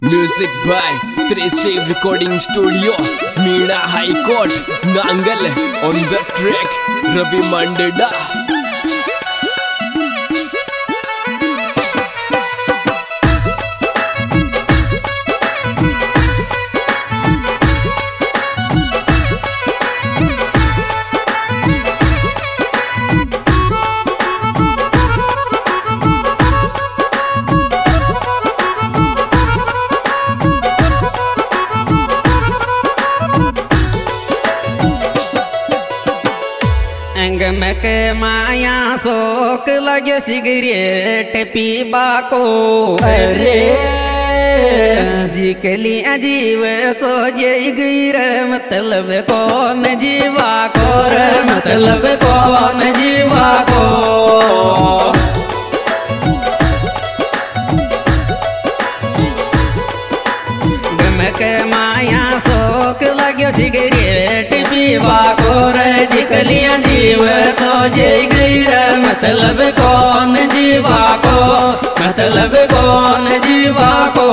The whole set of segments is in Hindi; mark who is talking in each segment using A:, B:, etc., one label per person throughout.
A: Music by Shri Shiv recording studio Meena high court Nangal on the track Ravi Mandeda.
B: अंगमक माया शोक लगे सिगरेट पीबा को अरे जिकली अजीव सो जय गिर मतलब कौन जीवा को रे मतलब कौन जीवा को गमक माया शोक लगे सिगरेट पीवा को रे जिकलिया जीव तो जय गिर मतलब कौन जीवा को मतलब कौन जीवा को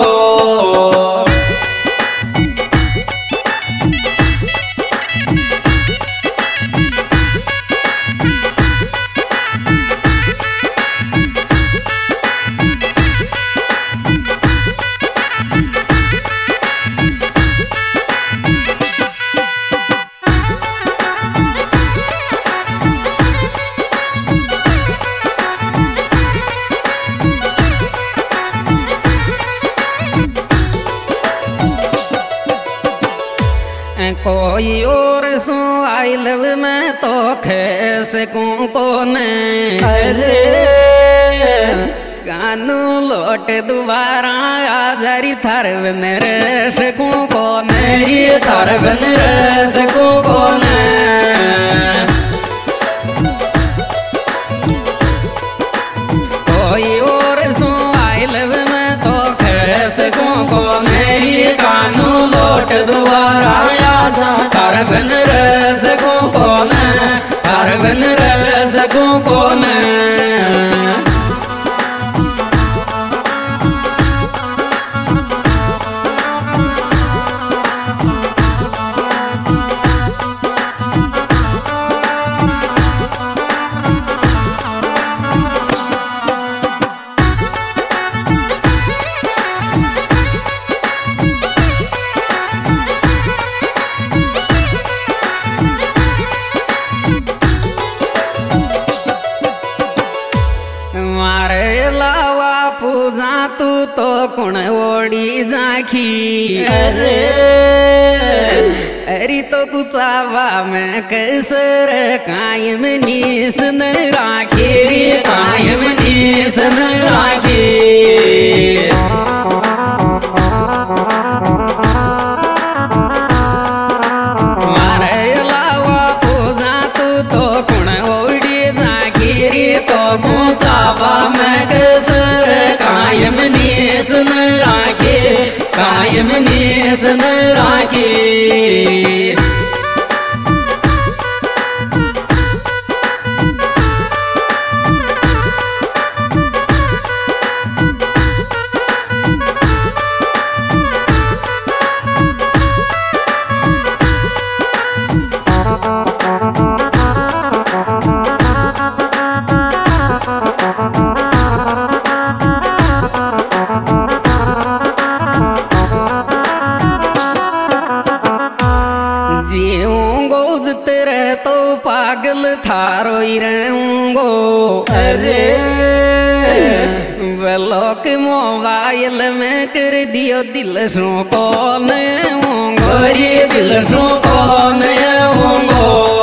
B: कोई और सो आई लव मैं तो खेस कौन अरे कानू लौट दोबारा आ जारी थार नरेश कौन ये थार नरेश कौन कोई और सो आई लव मैं तो खेस कौन ये कानू लौट दोबारा हरबन रस को कौन हरबन रस को कौन पूजा तू तो कुण ओडी जाखी अरे अरी तो कुचावा में कैसर कायम नीस न राखी कायम नीस न राखी मारे लावा पूजा तू तो कुण ओडी जाखी तो कुचावा में कैसर कायम नीस न राखे कायम नीस न राखे तेरे तो पागल थारो ही रहूंगो अरे ब्लॉक मोबाइल में कर दियो दिल सो कौन होंगो ये दिल सो कौन होंगो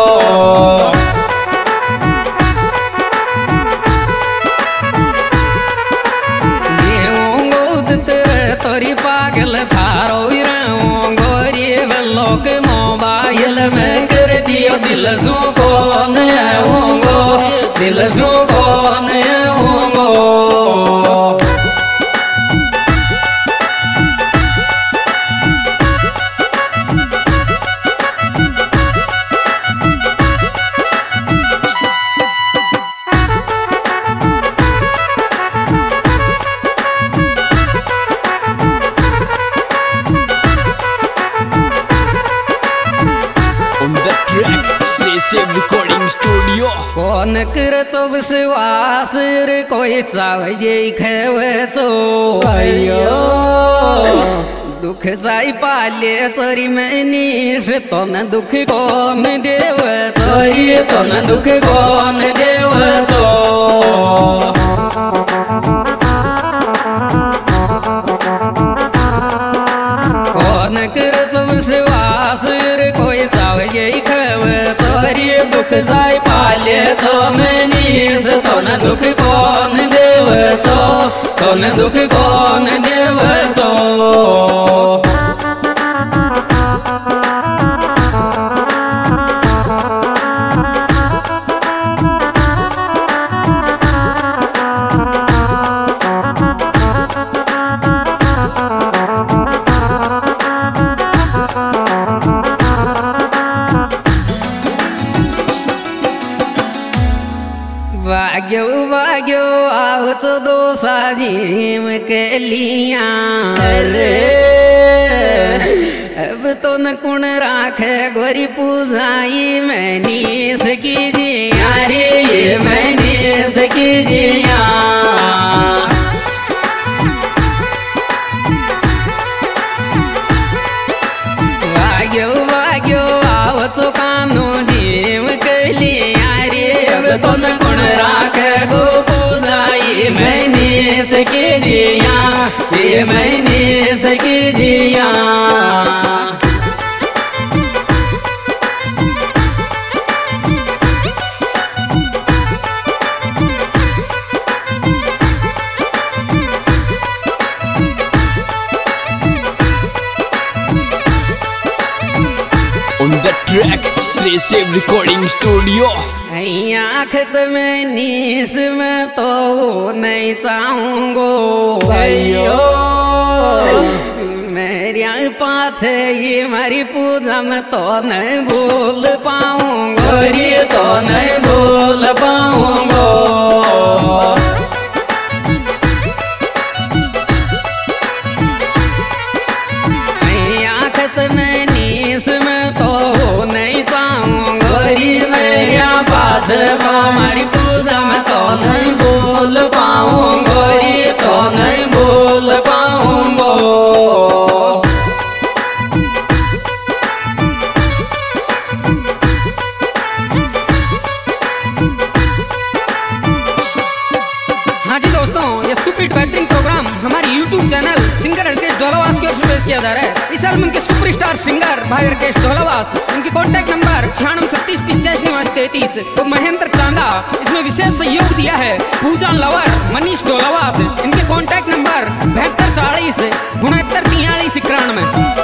B: तोरी पागल थारो ही रहूंगो ये ब्लॉक मोबाइल में कर दियो दिल सो कौन होंगो दिल सो कौन होंगो कोण करचो विश्वास रे कोई चावजे खेवचो
A: अयो
B: दुख जाई पाले चोरी मनीष तो न दुख कोण देव चोरी तो न दुख कोण देवचो कोण करचो विश्वास रे कोई चावजे खेव चोरी दुख जाई पाले तो मनीष तो न दुख कोण देवचो तो न दुख कोण देवचो वाग्यो आवचो दोसा जीव के लिया
A: अरे
B: अब तो न कुण राखे गोरी पूजाई मैनी सकी जिया रे मैनी सकी जिया वाग्यो आवचो कानो जीव के लिया रे अब तो न कुण राखे गो पूजाई मैंने सके जिया ये मैंने सके जिया
A: On the track, Sri Shiv Recording Studio.
B: आँख में नीस में तो नहीं चाहूंगो
A: अयो
B: मेरी पाछे ये हमारी पूजा में तो नहीं भूल पाऊंगो रे तो नहीं भूल पाऊंगो आँख में नीस में तो नहीं चाहूंगो रे मेरा पास हमारी पूजा में तो नहीं बोल पाऊंगो रे तो नहीं बोल पाऊंगो हाँ जी दोस्तों, ये सुपरहिट बेहतरीन प्रोग्राम हमारे YouTube channel singer Arkesh Dholawas की ओर से पेश किया जा रहा है। इस एल्बम के सुपरस्टार सिंगर भाई अर्केश ढोलावास, इनके कॉन्टैक्ट नंबर 9636859333। तो महेंद्र चांदा इसमें विशेष सहयोग दिया है। पूजा लवर मनीष ढोलावास, इनके कॉन्टैक्ट नंबर 7240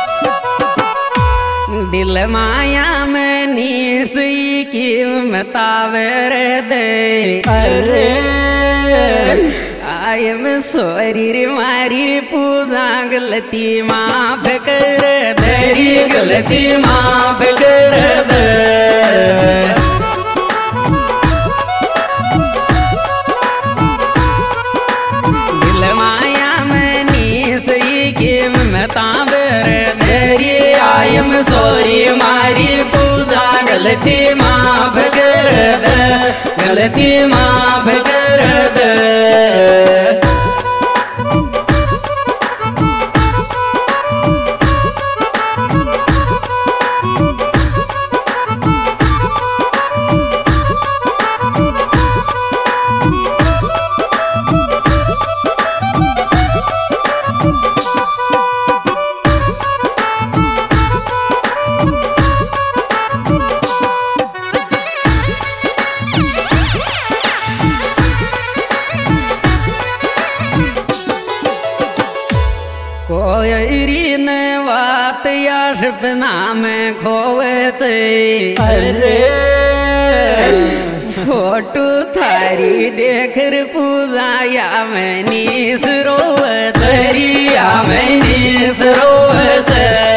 B: दिल माया में नीसी की मतावर दे
A: अरे
B: आई एम सॉरी रे मारी पूजा गलती माफ कर दे गलती माफ कर दे दिल माया में नीसी की मतावर दे आई एम सॉरी मारी पूजा गलती माफ कर दे गलती माफ कर दे कोई न बात या सपना में खोवे से
A: अरे
B: फोटो थारी देख पूजा या मैं नीस रोवत या मैं नीस रोवत